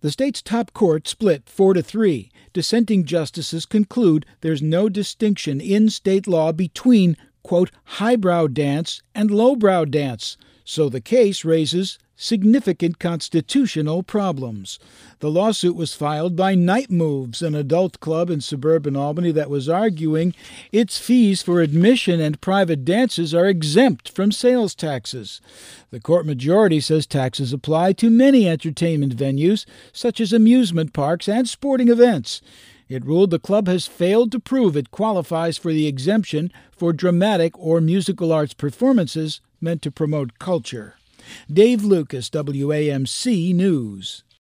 The state's top court split 4-3. Dissenting justices conclude there's no distinction in state law between, quote, highbrow dance and lowbrow dance, so the case raises significant constitutional problems. The lawsuit was filed by Night Moves, an adult club in suburban Albany that was arguing its fees for admission and private dances are exempt from sales taxes. The court majority says taxes apply to many entertainment venues, such as amusement parks and sporting events. It ruled the club has failed to prove it qualifies for the exemption for dramatic or musical arts performances meant to promote culture. Dave Lucas, WAMC News.